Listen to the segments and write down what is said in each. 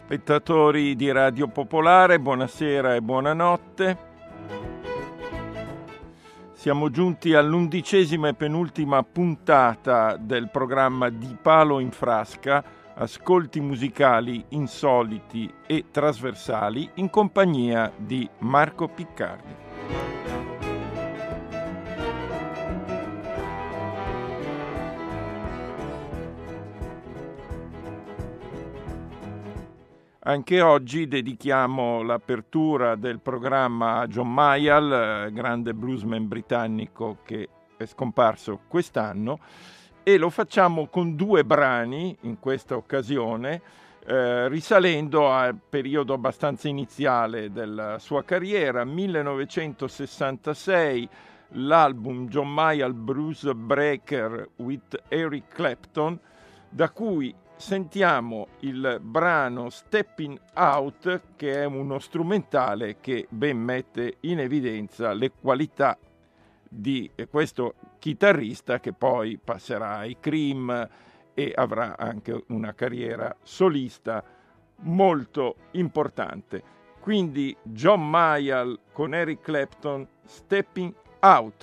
Spettatori di Radio Popolare, buonasera e buonanotte. Siamo giunti all'11ª e penultima puntata del programma Di Palo in Frasca, ascolti musicali insoliti e trasversali in compagnia di Marco Piccardi. Anche oggi dedichiamo l'apertura del programma a John Mayall, grande bluesman britannico che è scomparso quest'anno, e lo facciamo con due brani in questa occasione, risalendo al periodo abbastanza iniziale della sua carriera, 1966, l'album John Mayall Blues Breaker with Eric Clapton, da cui sentiamo il brano Stepping Out, che è uno strumentale che ben mette in evidenza le qualità di questo chitarrista che poi passerà ai Cream e avrà anche una carriera solista molto importante. Quindi John Mayall con Eric Clapton, Stepping Out.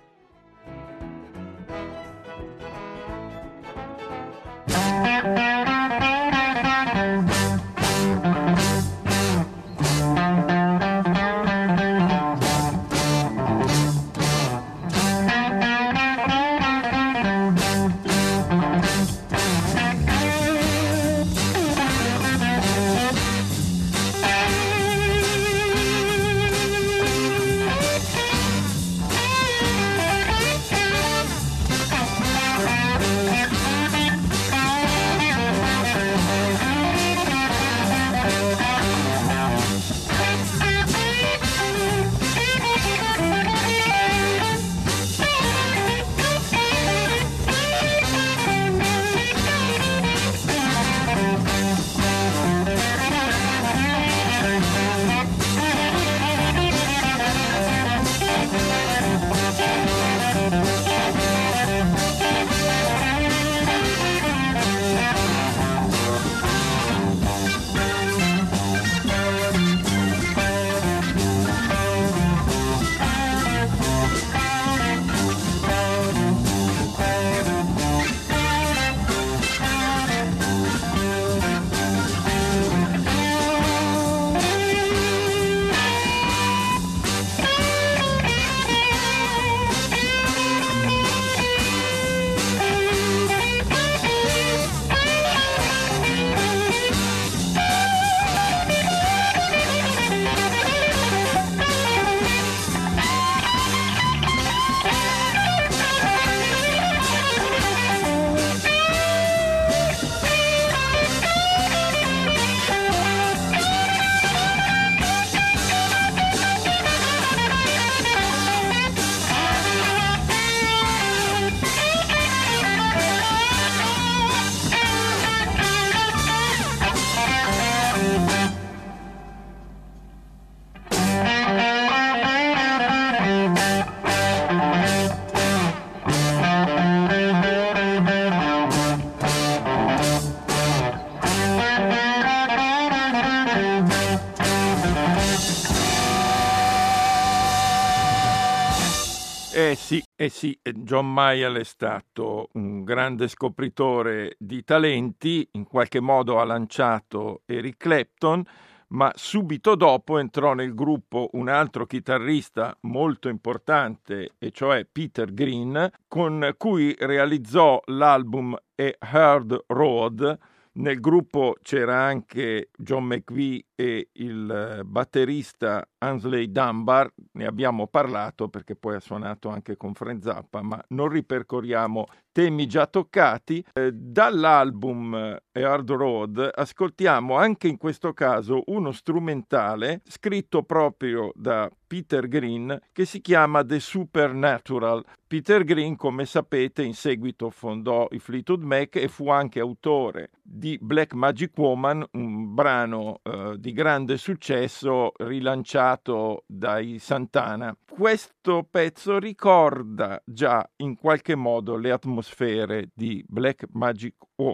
Sì, John Mayall è stato un grande scopritore di talenti, in qualche modo ha lanciato Eric Clapton, ma subito dopo entrò nel gruppo un altro chitarrista molto importante, e cioè Peter Green, con cui realizzò l'album A Hard Road. Nel gruppo c'era anche John McVie e il batterista Aynsley Dunbar, ne abbiamo parlato perché poi ha suonato anche con Frank Zappa, ma non ripercorriamo temi già toccati. Dall'album A Hard Road ascoltiamo anche in questo caso uno strumentale scritto proprio da Peter Green che si chiama The Supernatural. Peter Green, come sapete, in seguito fondò i Fleetwood Mac e fu anche autore di Black Magic Woman, un brano di grande successo rilanciato dai Santana. Questo pezzo ricorda già in qualche modo le atmosfere di Black Magic Woman.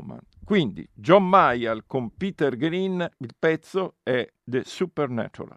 Quindi John Mayall con Peter Green, il pezzo è The Supernatural.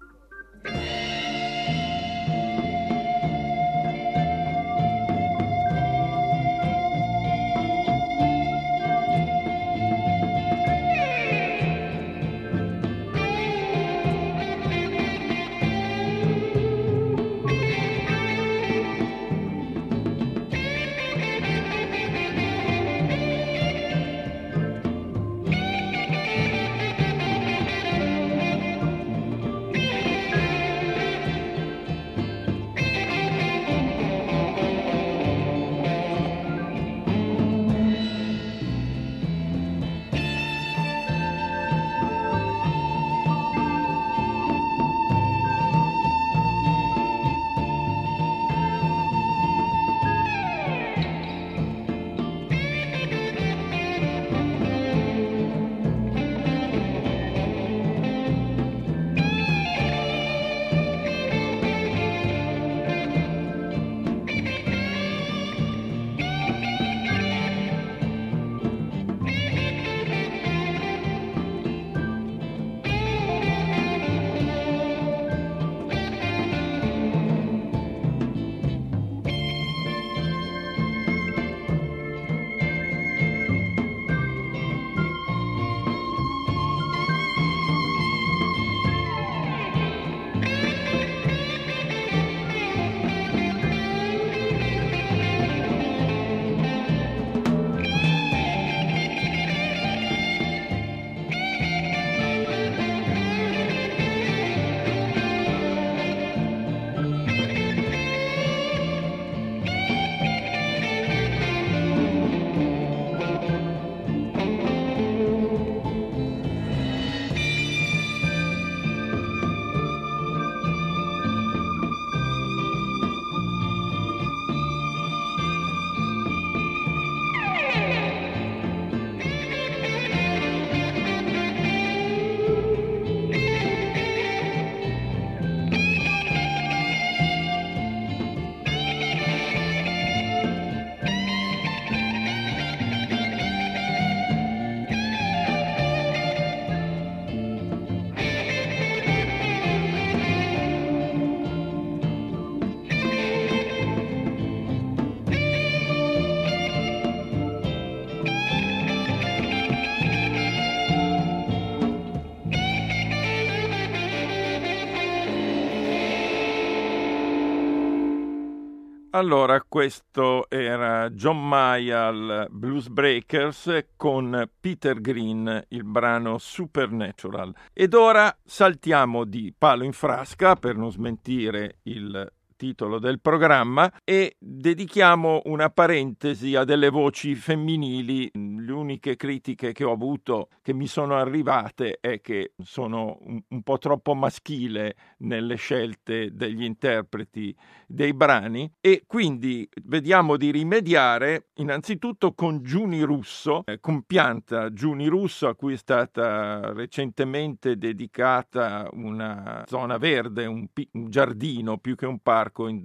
Allora, questo era John Mayall Blues Breakers con Peter Green, il brano Supernatural. Ed ora saltiamo di palo in frasca, per non smentire il titolo del programma, e dedichiamo una parentesi a delle voci femminili. Le uniche critiche che ho avuto, che mi sono arrivate, è che sono un po' troppo maschile nelle scelte degli interpreti dei brani, e quindi vediamo di rimediare innanzitutto con Giuni Russo, compianta Giuni Russo, a cui è stata recentemente dedicata una zona verde, un giardino più che un parco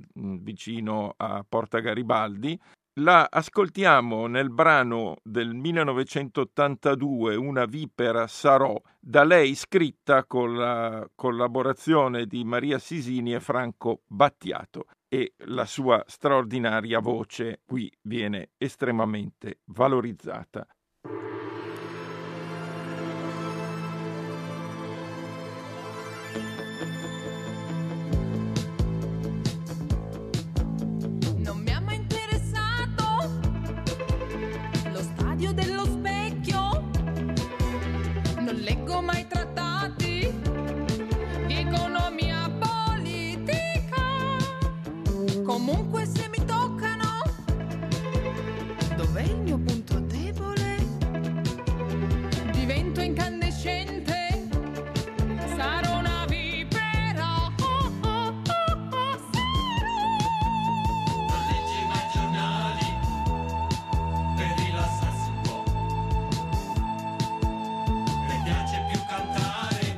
vicino a Porta Garibaldi. La ascoltiamo nel brano del 1982, Una vipera sarò, da lei scritta con la collaborazione di Maria Sisini e Franco Battiato, e la sua straordinaria voce qui viene estremamente valorizzata. Dello specchio non leggo mai trattati di economia politica, comunque se mi toccano, dov'è il mio punto debole? Divento incandescente, sarò una vipera, sarò. Non leggi mai giornali per rilassarsi un po', le piace più cantare.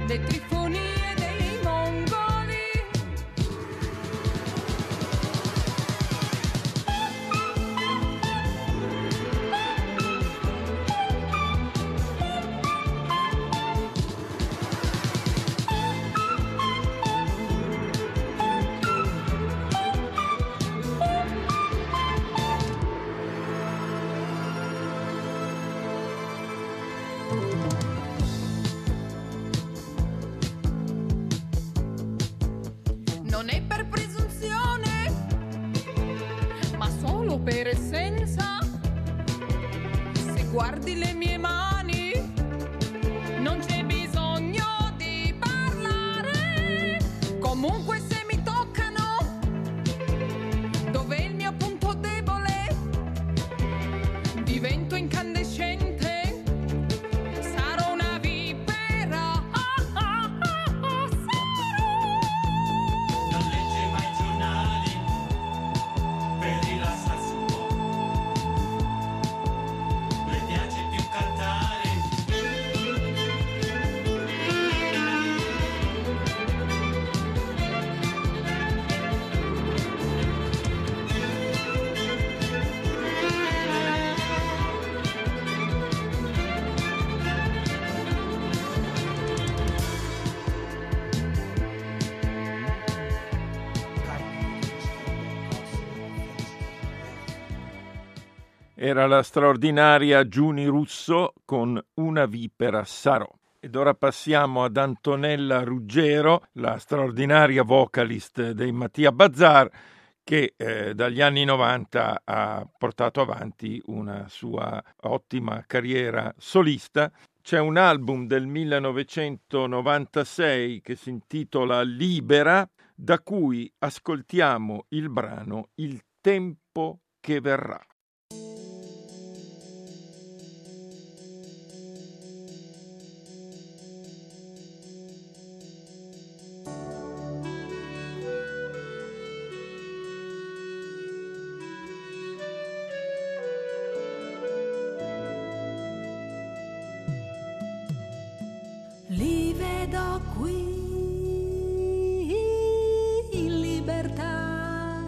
le trifonie dei mongoli. Non è per presunzione, ma solo per essenza. Se guardi le mie mani, non c'è bisogno di parlare. Comunque se mi toccano, dov'è il mio punto debole? Divento incandescente, sarò una vipera. Non legge mai i giornali per rilassarsi un po'. Le piace più cantare. Era la straordinaria Giuni Russo con Una vipera sarò. Ed ora passiamo ad Antonella Ruggero, la straordinaria vocalist dei Mattia Bazar, che dagli anni 90 ha portato avanti una sua ottima carriera solista. C'è un album del 1996 che si intitola Libera, da cui ascoltiamo il brano Il tempo che verrà. Li vedo qui in libertà,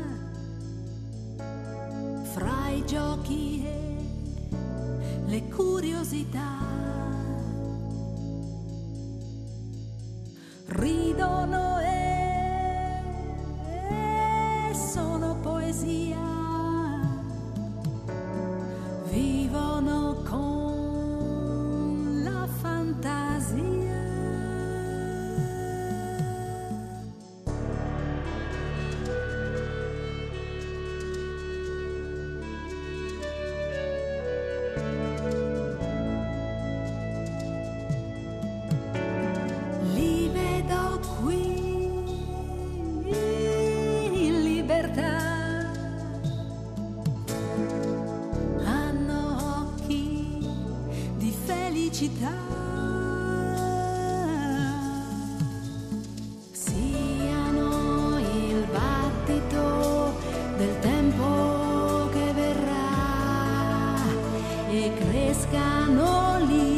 fra i giochi e le curiosità. Ridono e sono poesia, vivono con la fantasia. Li vedo qui in libertà, hanno occhi di felicità, siano il battito del tempo che verrà e crescano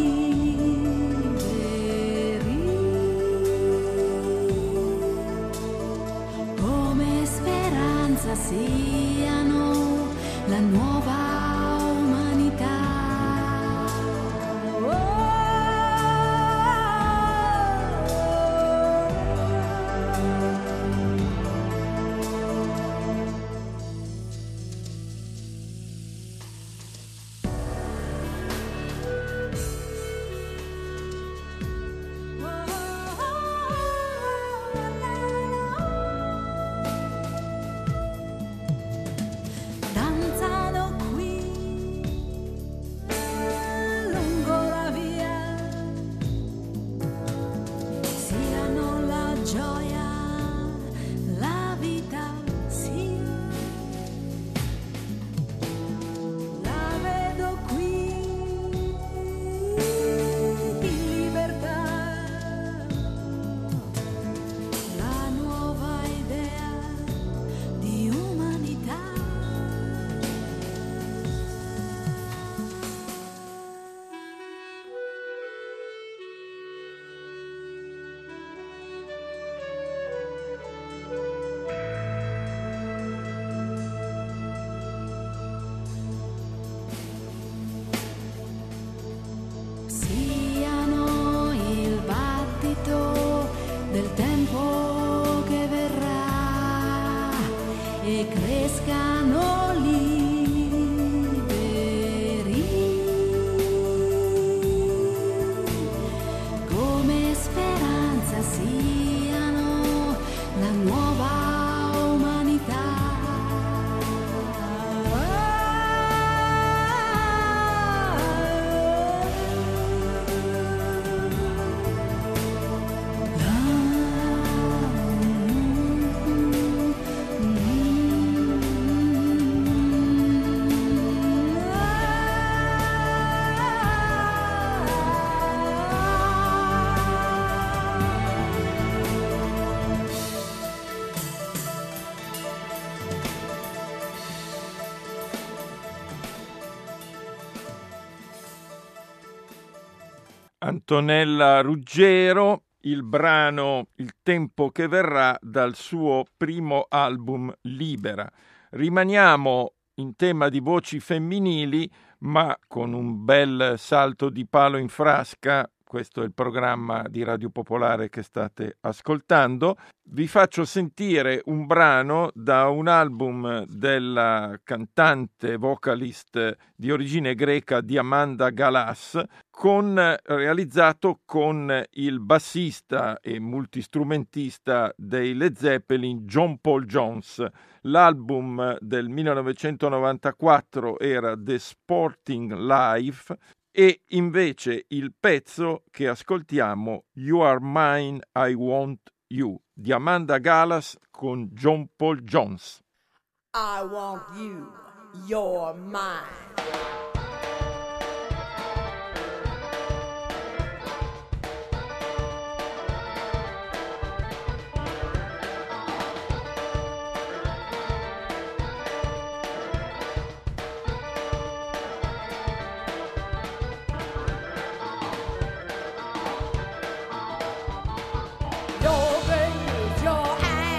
liberi come speranza, siano la nuova umanità. Oh, Antonella Ruggero, il brano Il tempo che verrà dal suo primo album Libera. Rimaniamo in tema di voci femminili, ma con un bel salto di palo in frasca. Questo è il programma di Radio Popolare che state ascoltando. Vi faccio sentire un brano da un album della cantante vocalist di origine greca Diamanda Galas, realizzato con il bassista e multistrumentista dei Led Zeppelin John Paul Jones. L'album del 1994 era The Sporting Life, e invece il pezzo che ascoltiamo, You Are Mine, I Want You, di Diamanda Galas con John Paul Jones. I want you, you're mine.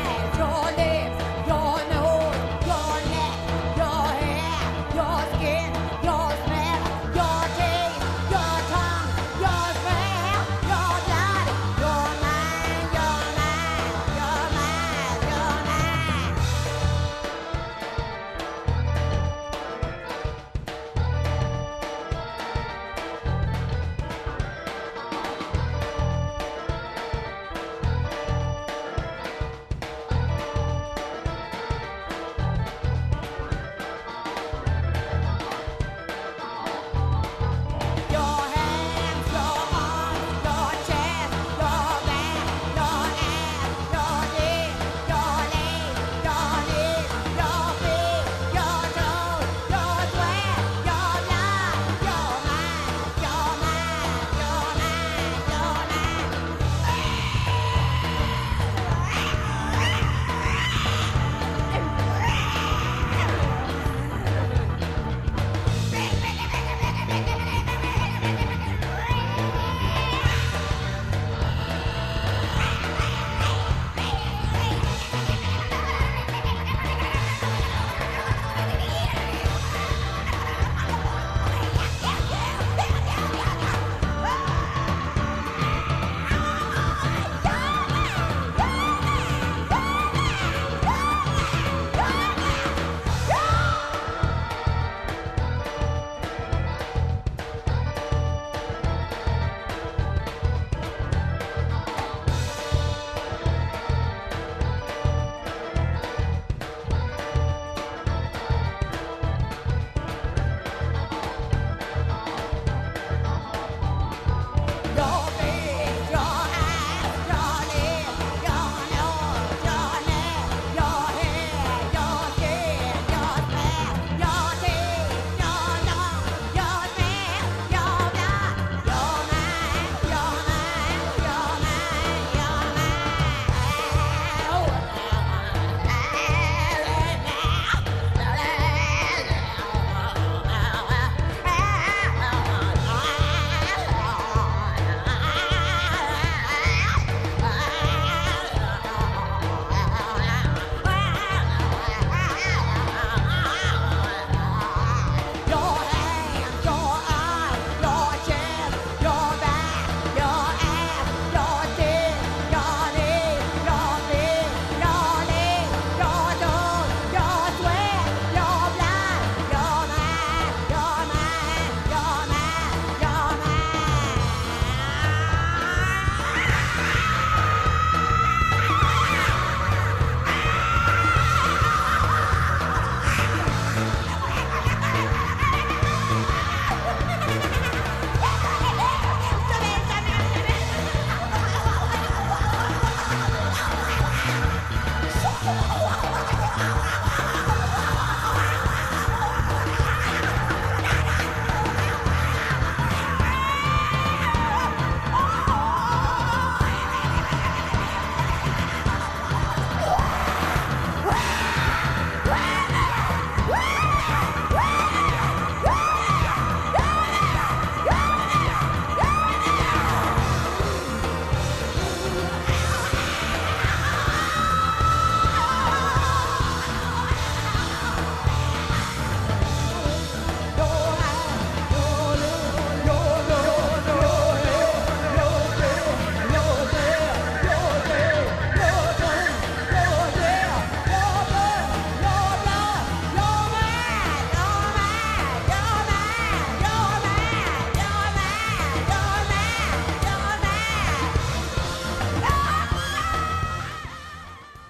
Your skin.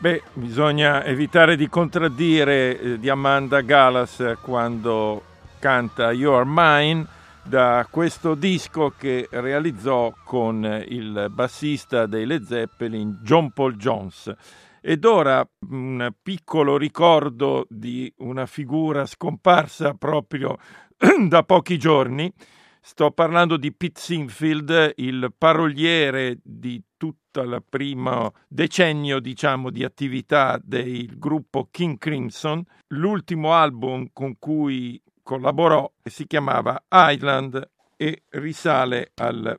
Beh, bisogna evitare di contraddire di Amanda Gallas quando canta You're Mine, da questo disco che realizzò con il bassista dei Led Zeppelin John Paul Jones. Ed ora un piccolo ricordo di una figura scomparsa proprio da pochi giorni. Sto parlando di Pete Sinfield, il paroliere di tutto il primo decennio, diciamo, di attività del gruppo King Crimson. L'ultimo album con cui collaborò si chiamava Island e risale al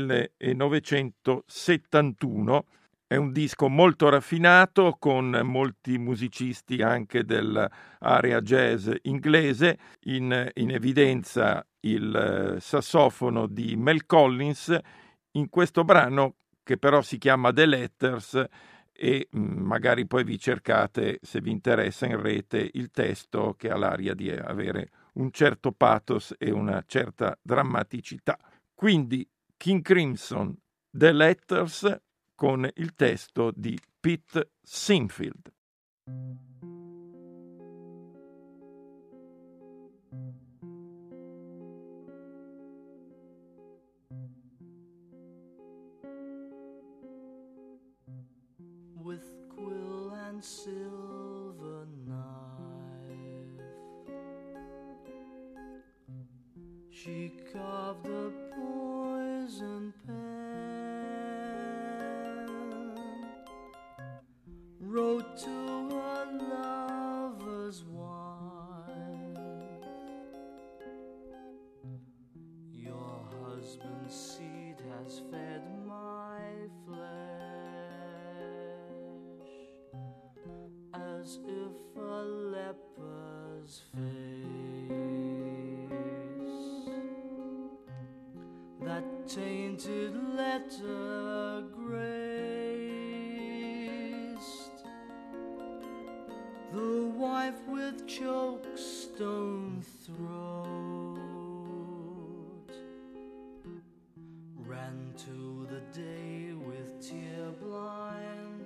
1971. È un disco molto raffinato, con molti musicisti anche dell'area jazz inglese, in evidenza il sassofono di Mel Collins in questo brano, che però si chiama The Letters, e magari poi vi cercate, se vi interessa, in rete il testo, che ha l'aria di avere un certo pathos e una certa drammaticità. Quindi King Crimson, The Letters, con il testo di Pete Sinfield. With quill and silver knife, she carved a poison pen, wrote to her lover's wife, your husband's seed has fed my flesh, as if a leper's face. That tainted letter graced the wife with chokestone throat, ran to the day with tear-blind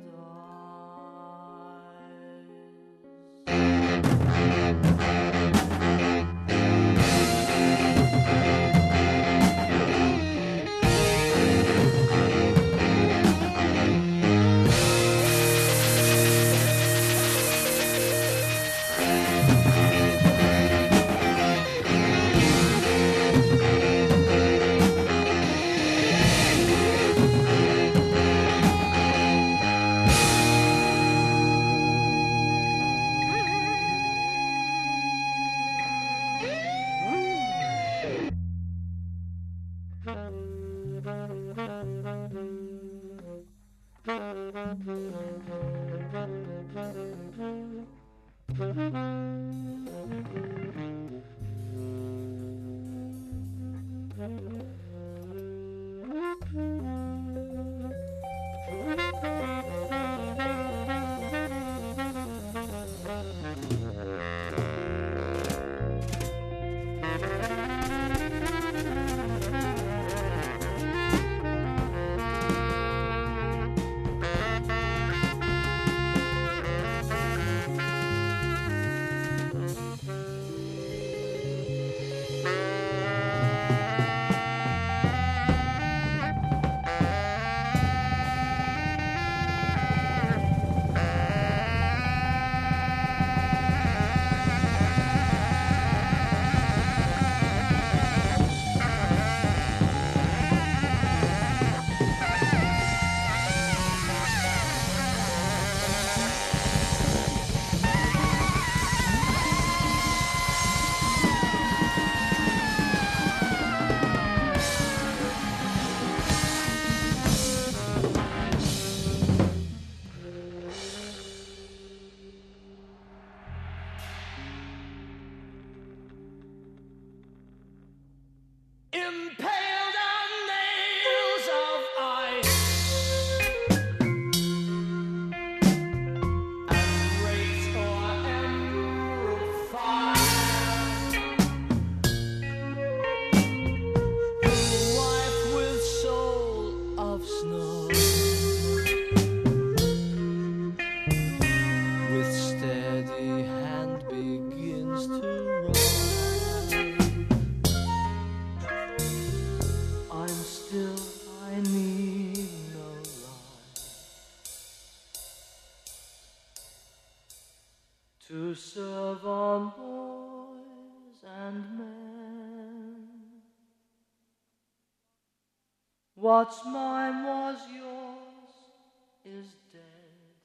to serve on boys and men. What's mine was yours is dead.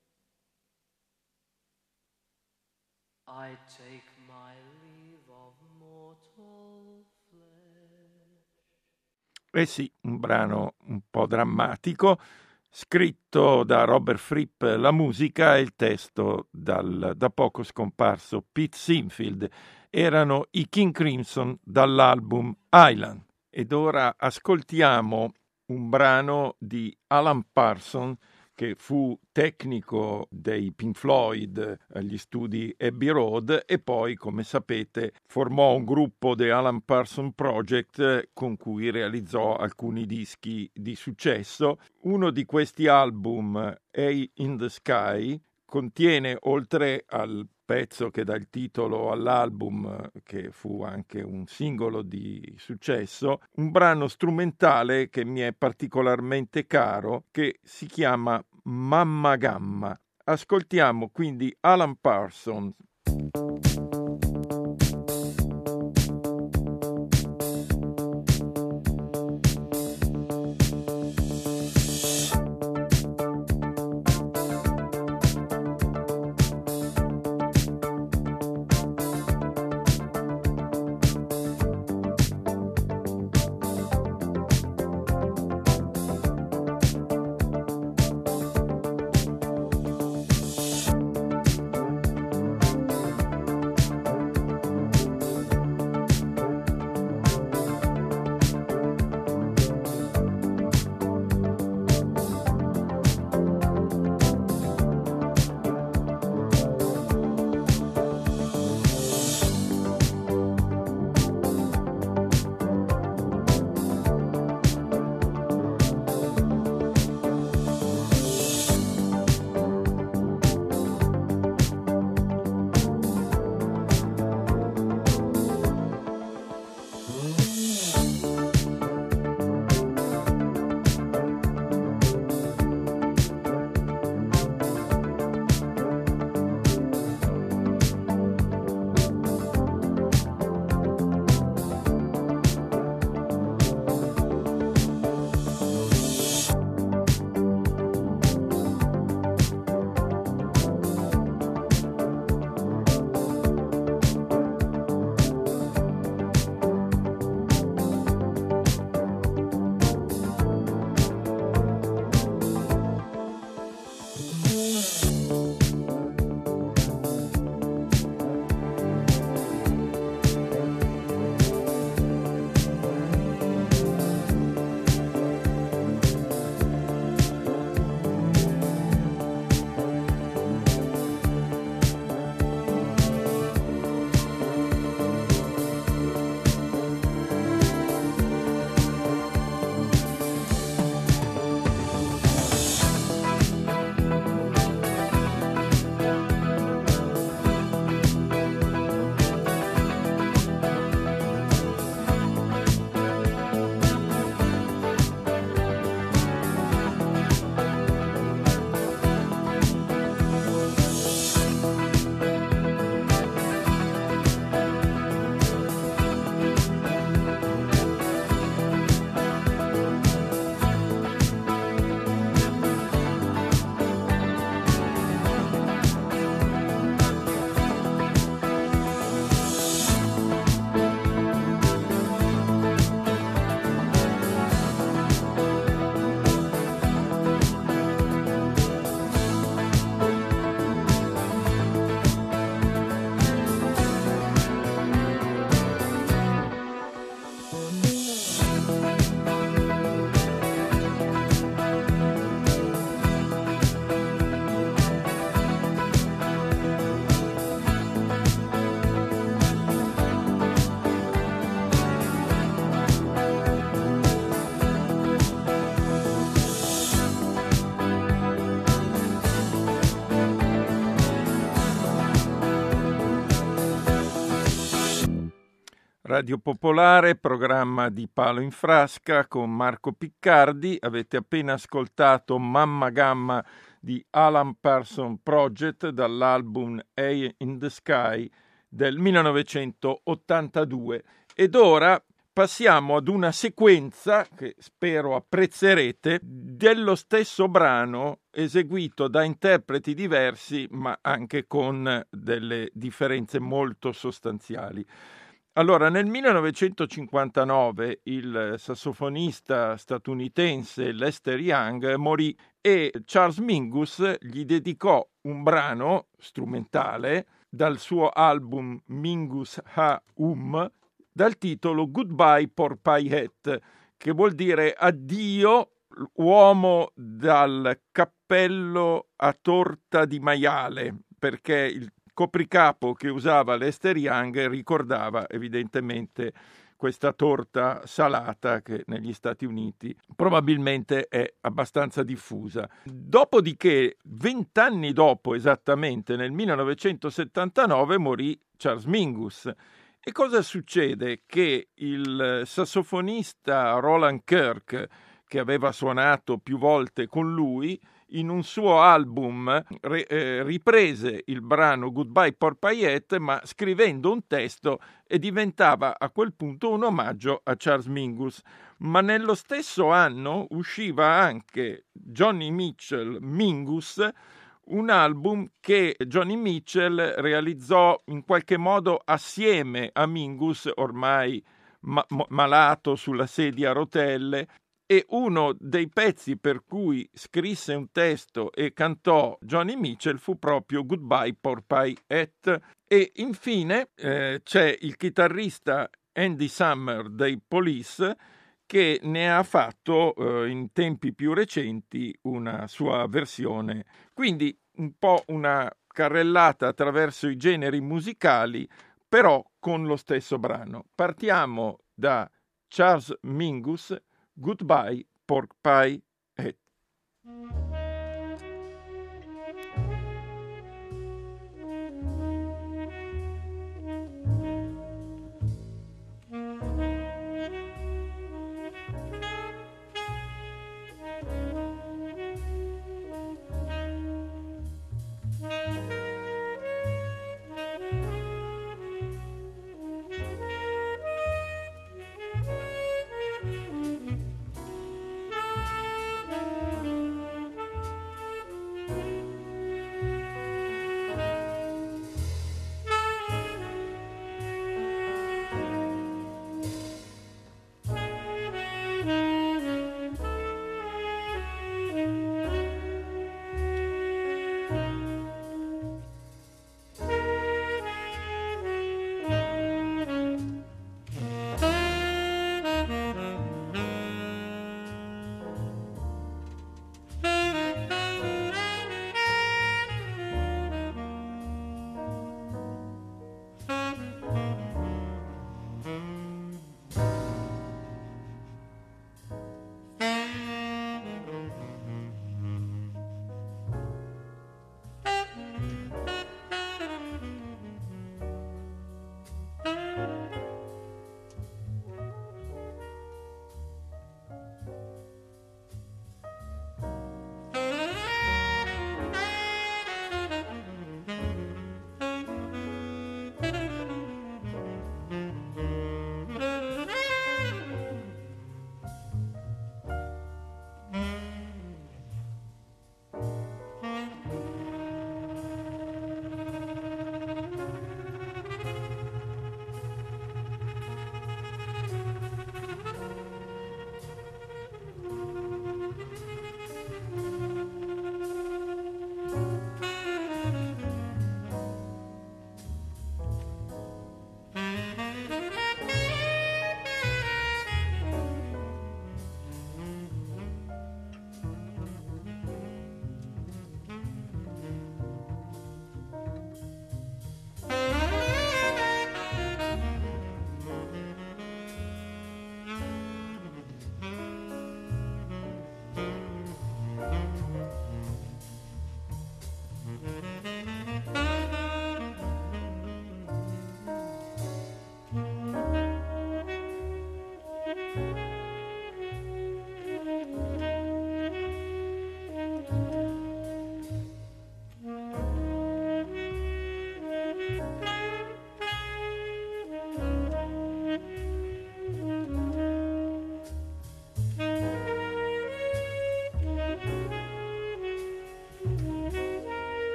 I take my leave of mortal flesh. Eh sì, un brano un po' drammatico, scritto da Robert Fripp la musica e il testo dal da poco scomparso Pete Sinfield. Erano i King Crimson dall'album Island. Ed ora ascoltiamo un brano di Alan Parsons, che fu tecnico dei Pink Floyd agli studi Abbey Road e poi, come sapete, formò un gruppo, The Alan Parsons Project, con cui realizzò alcuni dischi di successo. Uno di questi album, A in the Sky, contiene, oltre al pezzo che dà il titolo all'album, che fu anche un singolo di successo, un brano strumentale che mi è particolarmente caro, che si chiama Mamma Gamma. Ascoltiamo quindi Alan Parsons. Radio Popolare, programma di Palo in Frasca con Marco Piccardi. Avete appena ascoltato Mamma Gamma di Alan Parsons Project dall'album A in the Sky del 1982. Ed ora passiamo ad una sequenza che spero apprezzerete dello stesso brano eseguito da interpreti diversi ma anche con delle differenze molto sostanziali. Allora, nel 1959 il sassofonista statunitense Lester Young morì e Charles Mingus gli dedicò un brano strumentale dal suo album Mingus Ha dal titolo Goodbye Porpie Hat, che vuol dire addio uomo dal cappello a torta di maiale, perché il copricapo che usava Lester Young ricordava evidentemente questa torta salata che negli Stati Uniti probabilmente è abbastanza diffusa. Dopodiché, 20 anni dopo esattamente, nel 1979, morì Charles Mingus. E cosa succede? Che il sassofonista Roland Kirk, che aveva suonato più volte con lui, in un suo album riprese il brano Goodbye Porpie Hat, ma scrivendo un testo, e diventava a quel punto un omaggio a Charles Mingus. Ma nello stesso anno usciva anche Johnny Mitchell Mingus, un album che Johnny Mitchell realizzò in qualche modo assieme a Mingus, ormai malato sulla sedia a rotelle, e uno dei pezzi per cui scrisse un testo e cantò Johnny Mitchell fu proprio Goodbye Porpie Hat. E infine c'è il chitarrista Andy Summer dei Police, che ne ha fatto in tempi più recenti una sua versione. Quindi un po' una carrellata attraverso i generi musicali, però con lo stesso brano. Partiamo da Charles Mingus, Goodbye Porpie Hat.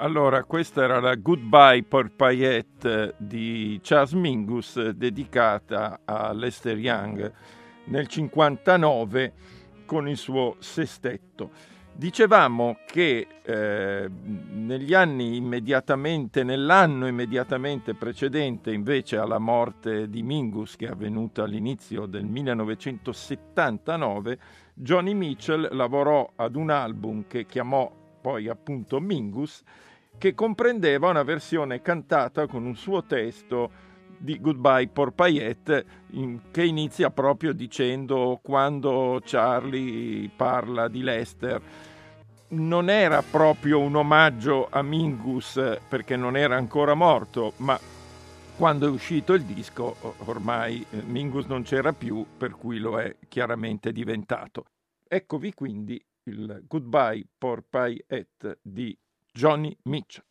Allora, questa era la Goodbye Porpayette di Charles Mingus, dedicata a Lester Young nel 59 con il suo sestetto. Dicevamo che nell'anno immediatamente precedente invece alla morte di Mingus, che è avvenuta all'inizio del 1979, Joni Mitchell lavorò ad un album che chiamò poi appunto Mingus, che comprendeva una versione cantata con un suo testo di Goodbye Porpayette, che inizia proprio dicendo quando Charlie parla di Lester. Non era proprio un omaggio a Mingus perché non era ancora morto, ma quando è uscito il disco ormai Mingus non c'era più, per cui lo è chiaramente diventato. Eccovi quindi il Goodbye Porpayette di Joni Mitchell.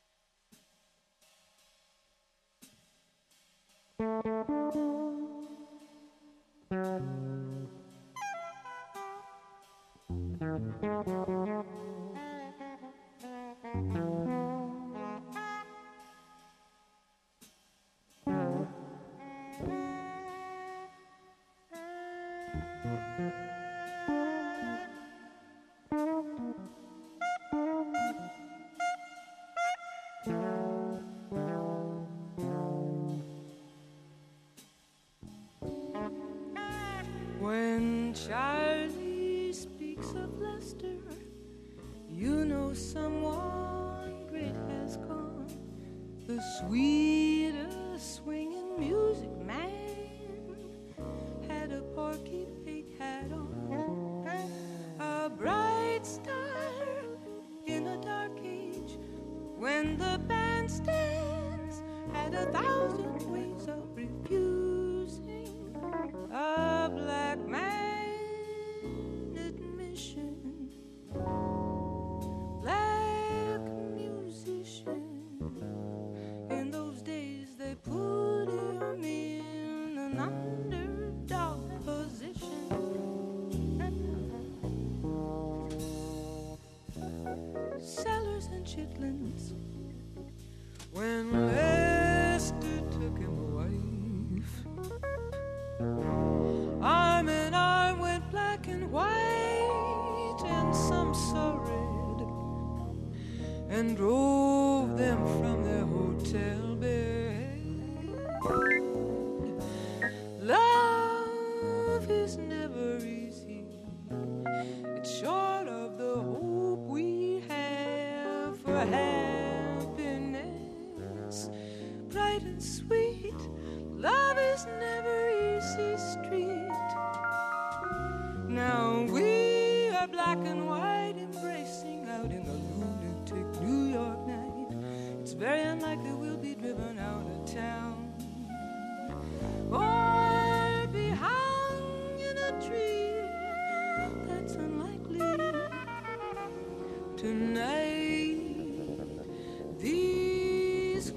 When Charlie speaks of Lester, you know someone great has come. The sweetest swinging music man had a porky pig hat on, a bright star in a dark age, when the bandstands had 1,000 ways of refusing a black man admission. Black musician, in those days they put him in an underdog position. Sellers and chitlins, when Lester took him away, arm in arm went black and white, and some saw red, and drove them from their hotel bed. Love is never easy, it's short of the hope we have for happiness, bright and sweet. Love is never easy street. Now we are black and white, embracing out in the lunatic New York night. It's very unlikely we'll be driven out of town, or be hung in a tree. That's unlikely tonight. These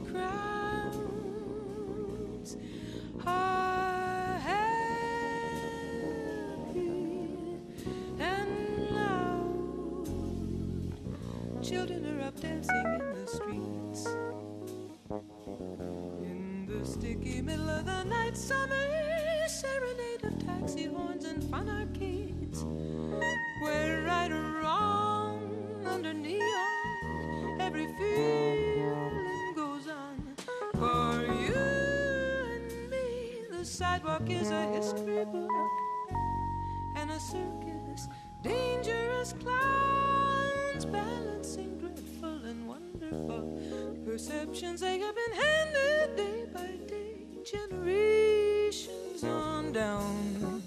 crowds are happy and loud. Children are up dancing in the streets. In the sticky middle of the night, summer serenade of taxi horns and fun arcades, where right or wrong under neon every feeling goes on. For you and me, the sidewalk is a history book and a circus, dangerous clowns balancing dreadful and wonderful perceptions. They have been handed day by day, generations on down.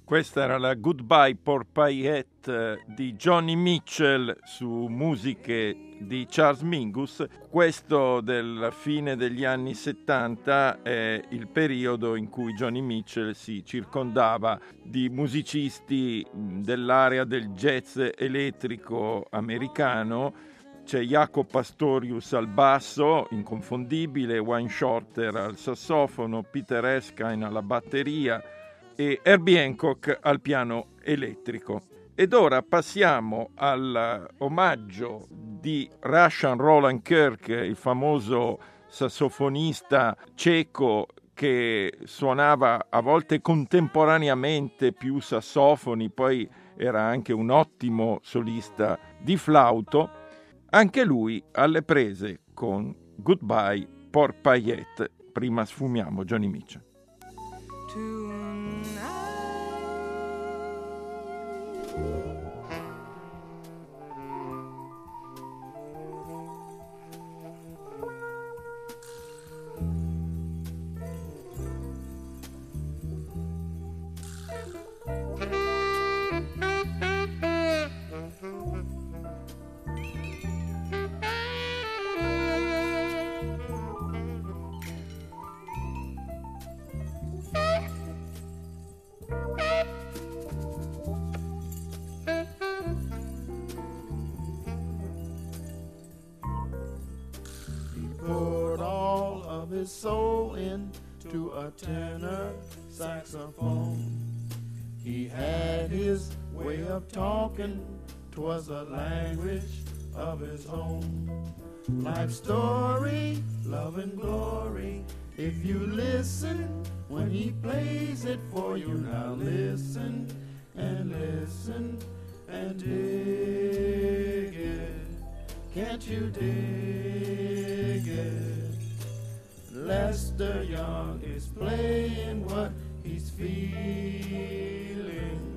Questa era la Goodbye Port-Piet di Johnny Mitchell su musiche di Charles Mingus. Questo della fine degli anni 70 è il periodo in cui Johnny Mitchell si circondava di musicisti dell'area del jazz elettrico americano. C'è Jaco Pastorius al basso, inconfondibile, Wayne Shorter al sassofono, Peter Erskine alla batteria e Herbie Hancock al piano elettrico. Ed ora passiamo all'omaggio di Russian Roland Kirk, il famoso sassofonista ceco che suonava a volte contemporaneamente più sassofoni, poi era anche un ottimo solista di flauto. Anche lui alle prese con Goodbye Port-Piet. Prima sfumiamo Johnny Mitchell. His soul into a tenor saxophone. He had his way of talking, 'twas a language of his own. Life story, love and glory, if you listen when he plays it for you. Now listen and dig it. Can't you dig it? Lester Young is playing what he's feeling,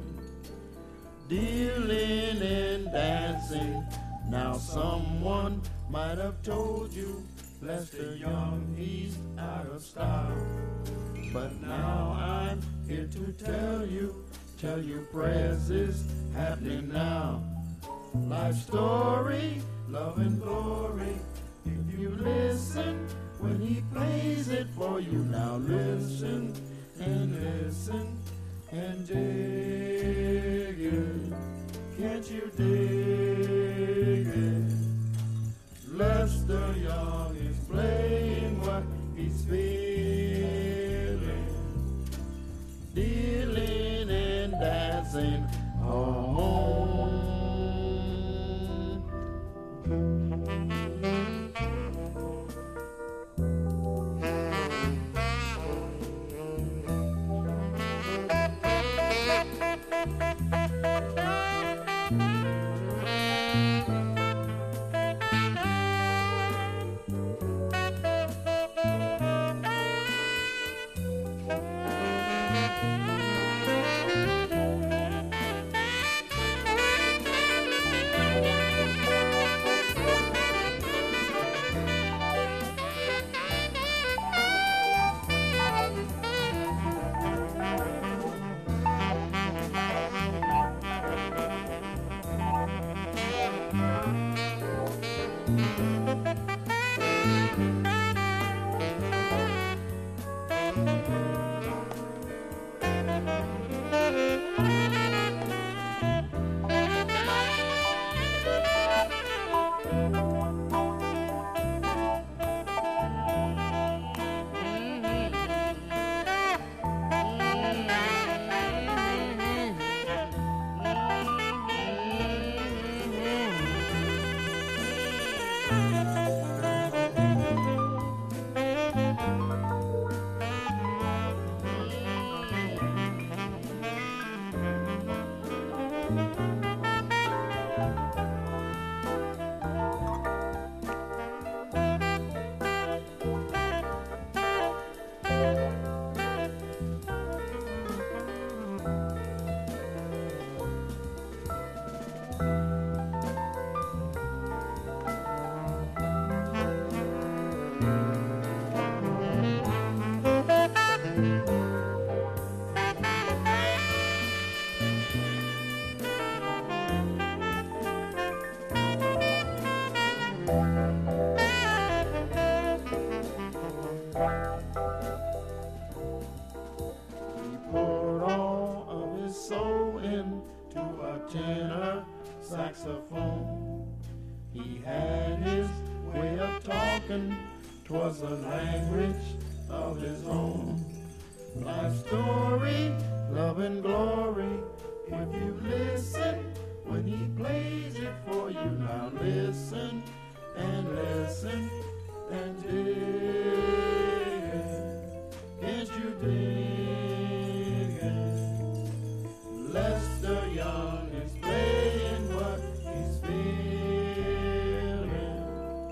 dealing in dancing. Now someone might have told you Lester Young, he's out of style. But now I'm here to tell you prayers is happening now. Life story, love and glory, if you listen when he plays it for you. Now listen and dig it. Can't you dig it? Lester Young is playing what he's feeling, dealing and dancing home. tenor saxophone. He had his way of talking, 'twas a language of his own. Life story, love and glory, if you listen when he plays it for you. Now listen and listen and dig it. Can't you dig it? Lester Young is playing what he's feeling,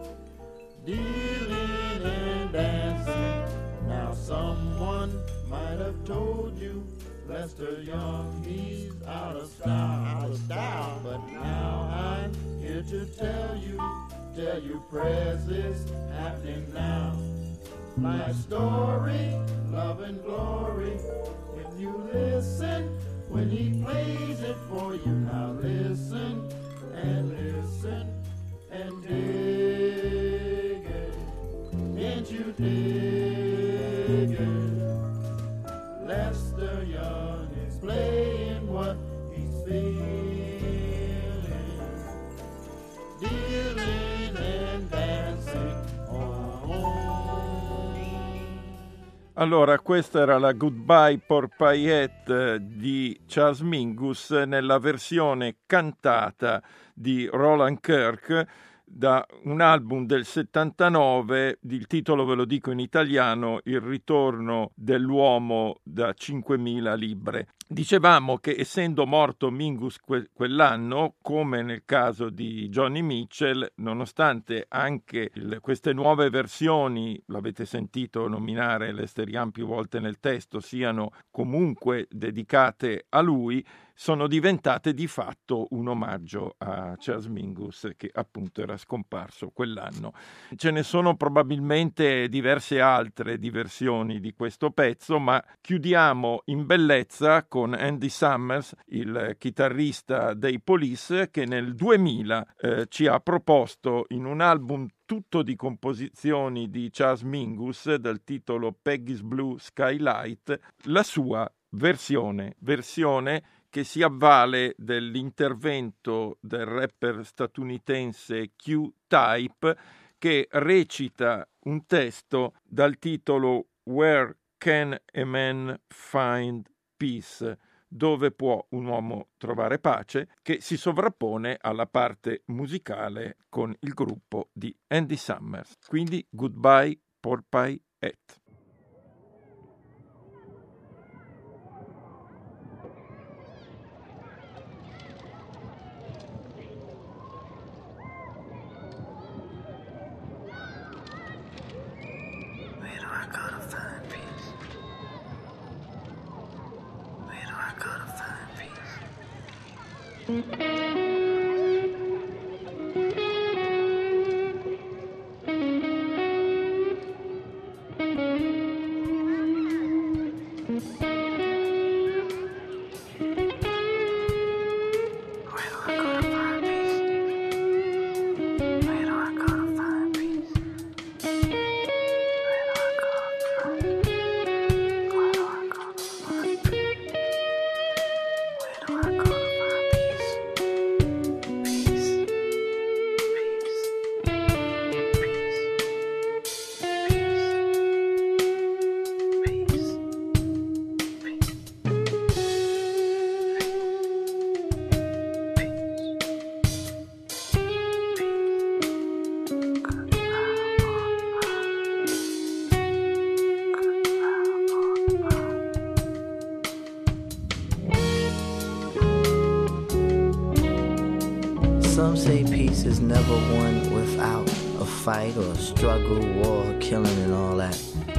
dealing and dancing. Now someone might have told you Lester Young, he's out of style, but now I'm here to tell you prayers is happening now. Life story, love and glory, if you listen when he plays it for you. Now listen and dig it. Can't you dig it? Lester Young is playing what he's feeling, dealing and dancing on. Allora, questa era la Goodbye Porpayette di Charles Mingus nella versione cantata di Roland Kirk da un album del 79, il titolo ve lo dico in italiano, Il ritorno dell'uomo da 5.000 libbre. Dicevamo che essendo morto Mingus quell'anno, come nel caso di Johnny Mitchell, nonostante anche queste nuove versioni, l'avete sentito nominare Lester Young più volte nel testo, siano comunque dedicate a lui, sono diventate di fatto un omaggio a Charles Mingus, che appunto era scomparso quell'anno. Ce ne sono probabilmente diverse altre versioni di questo pezzo, ma chiudiamo in bellezza con Andy Summers, il chitarrista dei Police, che nel 2000 ci ha proposto in un album tutto di composizioni di Charles Mingus dal titolo Peggy's Blue Skylight, la sua versione che si avvale dell'intervento del rapper statunitense Q-Type, che recita un testo dal titolo Where Can a Man Find Peace? Dove può un uomo trovare pace? Che si sovrappone alla parte musicale con il gruppo di Andy Summers. Quindi Goodbye Porpayette. Some say peace is never won without a fight or a struggle, war, killing and all that.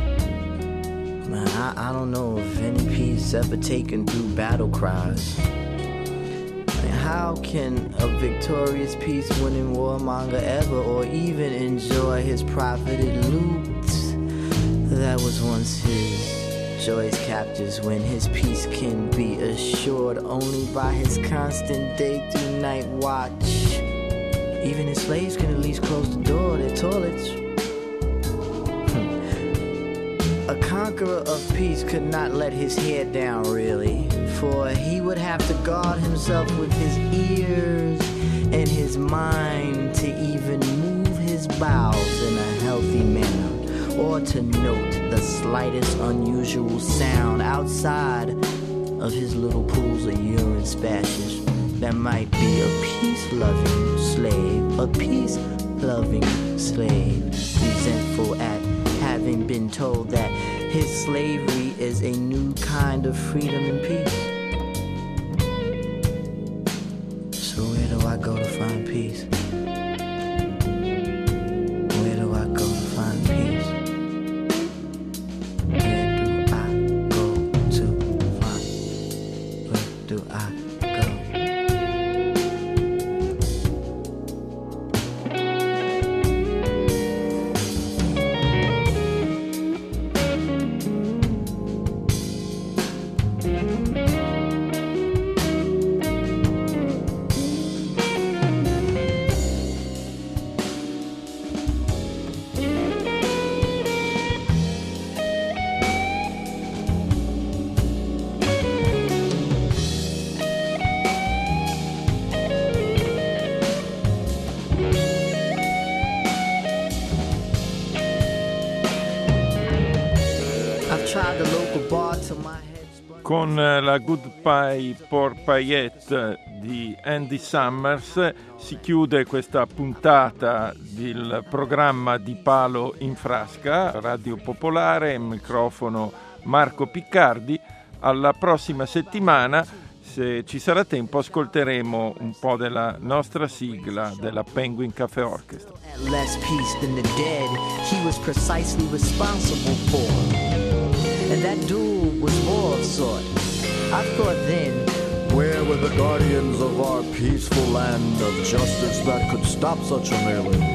Man, I don't know of any peace ever taken through battle cries. Man, how can a victorious peace-winning warmonger ever or even enjoy his profited loot that was once his? Joy's captures when his peace can be assured only by his constant day through night watch. Even his slaves can at least close the door, their toilets. A conqueror of peace could not let his hair down, really, for he would have to guard himself with his ears and his mind to even move his bowels in a healthy manner, or to note the slightest unusual sound outside of his little pools of urine splashes. That might be a peace-loving slave, resentful at having been told that his slavery is a new kind of freedom and peace. So where do I go to find peace? Where do I go to find peace? Where do I go to find? Where do I go? Con la Goodbye Poor Payette di Andy Summers si chiude questa puntata del programma Di Palo in Frasca, Radio Popolare, microfono Marco Piccardi. Alla prossima settimana, se ci sarà tempo, ascolteremo un po' della nostra sigla della Penguin Cafe Orchestra. Less peace than the dead he was precisely responsible for. And that duel was war of sort. I thought then, where were the guardians of our peaceful land of justice that could stop such a melee?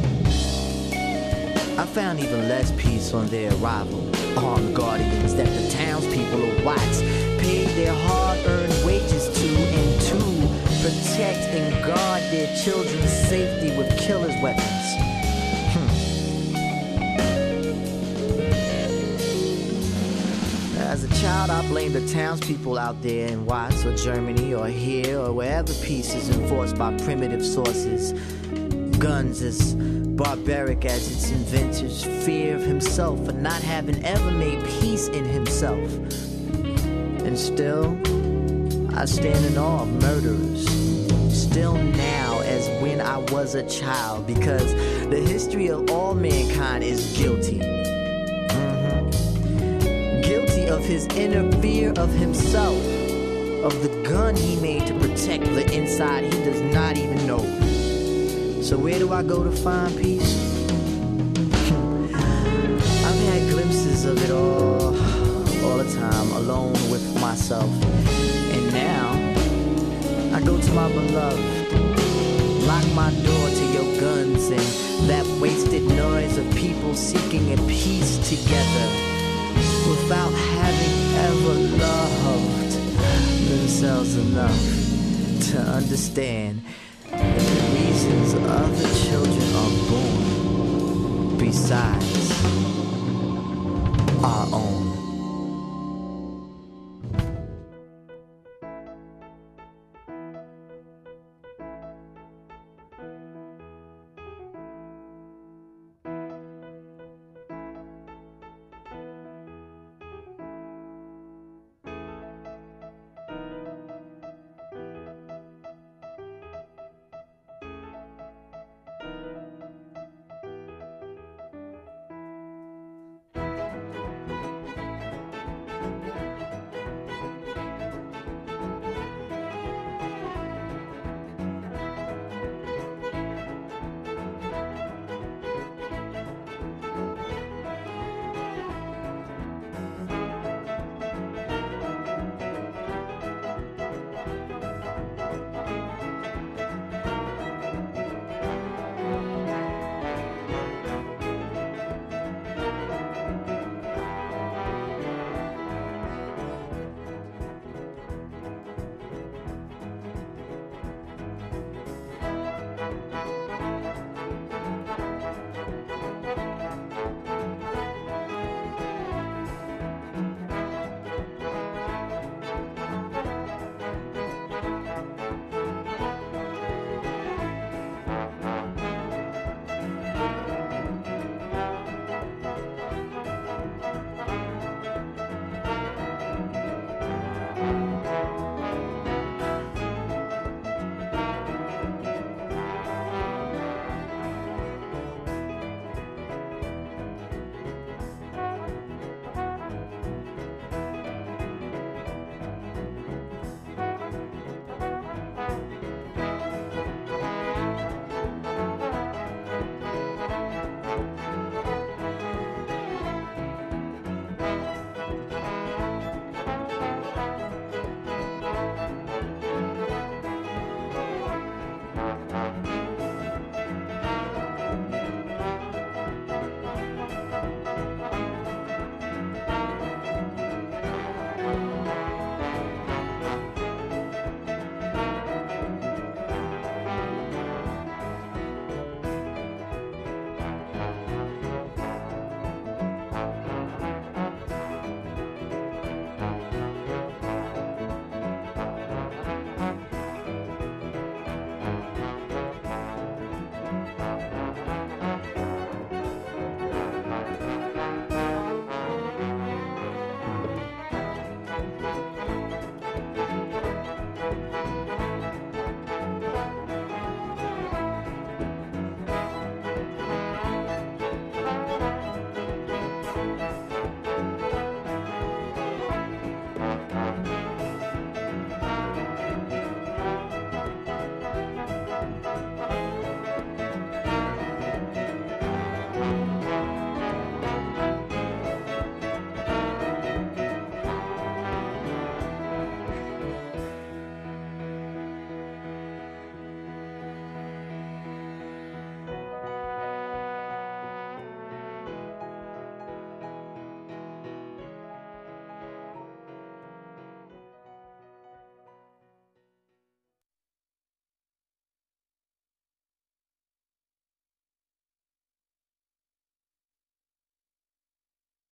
I found even less peace on their arrival. Armed guardians that the townspeople of Watts paid their hard-earned wages to, and to protect and guard their children's safety with killer's weapons. As a child, I blamed the townspeople out there in Watts or Germany or here or wherever peace is enforced by primitive sources. Guns as barbaric as its inventors, fear of himself for not having ever made peace in himself. And still, I stand in awe of murderers. Still now as when I was a child, because the history of all mankind is guilty. Of his inner fear of himself, of the gun he made to protect the inside he does not even know. So where do I go to find peace? I've had glimpses of it all the time, alone with myself. And now, I go to my beloved, lock my door to your guns and that wasted noise of people seeking a peace together, without having ever loved themselves enough to understand that the reasons other children are born besides our own.